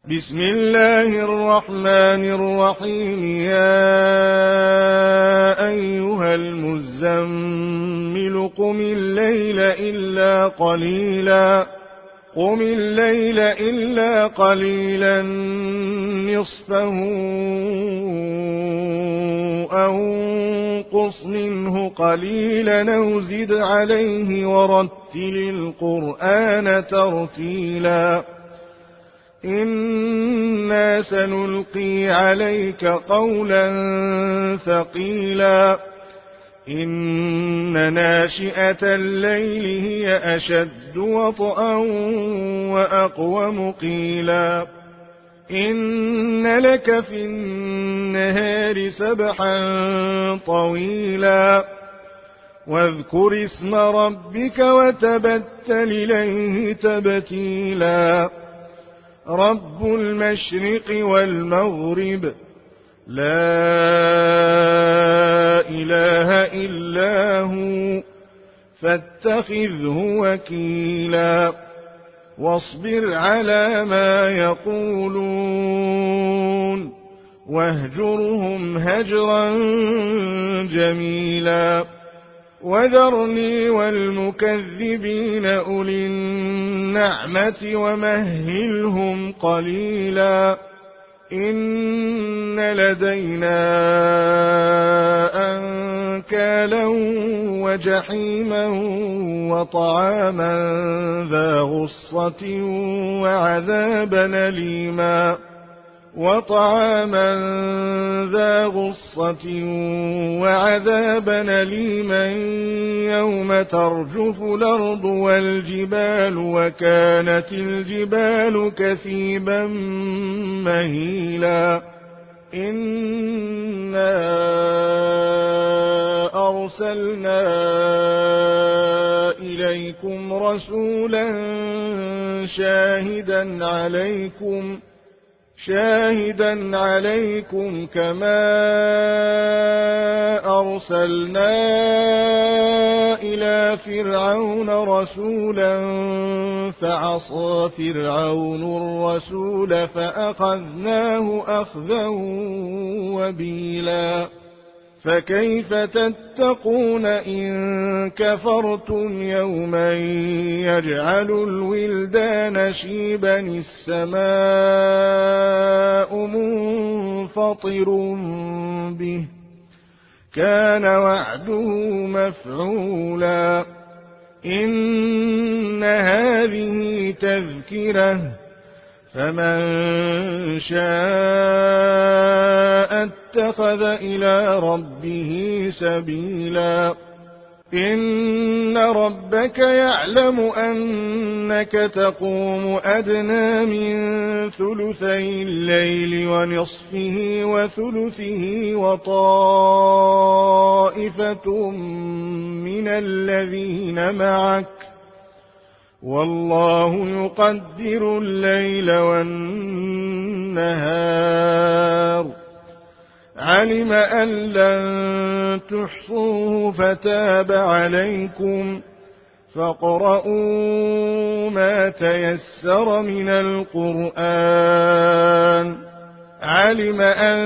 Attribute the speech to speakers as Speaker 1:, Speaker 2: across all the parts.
Speaker 1: بسم الله الرحمن الرحيم. يا أيها المزمل قم الليل إلا قليلا نصفه أو انقص منه قليلا أو زد عليه ورتل القرآن ترتيلا. إنا سنلقي عليك قولا ثقيلا. إن ناشئة الليل هي أشد وطئا وأقوم قيلا. إن لك في النهار سبحا طويلا. واذكر اسم ربك وتبتل إليه تبتيلا. رب المشرق والمغرب لا إله إلا هو فاتخذه وكيلا. واصبر على ما يقولون واهجرهم هجرا جميلا. وذرني والمكذبين أولي النعمة ومهلهم قليلا. إن لدينا أنكالا وجحيما وطعاما ذا غصة وعذابا أليما يوم ترجف الأرض والجبال وكانت الجبال كثيبا مهيلا. إنا أرسلنا إليكم رسولا شاهدا عليكم كما أرسلنا إلى فرعون رسولا فعصى فرعون الرسول فأخذناه أخذا وبيلا. فكيف تتقون إن كفرتم يوما يجعل الولدان شيبا السماء منفطر به كان وعده مفعولا. إن هذه تذكرة فمن شاء اتخذ إلى ربه سبيلا. إن ربك يعلم أنك تقوم أدنى من ثلثي الليل ونصفه وثلثه وطائفة من الذين معك والله يقدر الليل والنهار. علم أن لن تحصوه فتاب عليكم فاقرؤوا ما تيسر من القرآن. علم أن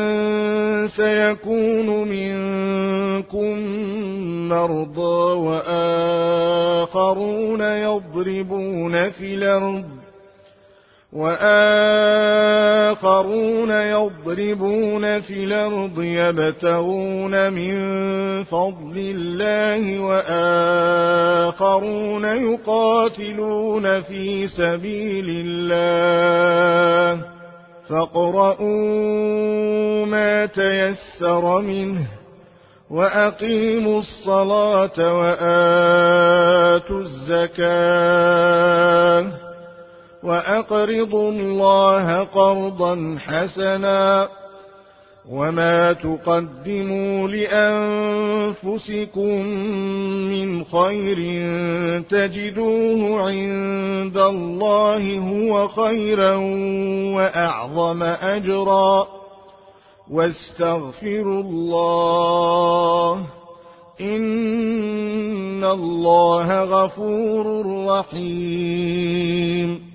Speaker 1: سيكون منكم مرضى وآخرون يضربون في الأرض يبتغون من فضل الله وآخرون يقاتلون في سبيل الله فاقرؤوا ما تيسر منه وأقيموا الصلاة وآتوا الزكاة وأقرضوا الله قرضا حسنا وما تقدموا لأنفسكم من خير تجدوه عند الله هو خيرا وأعظم أجرا واستغفروا الله إن الله غفور رحيم.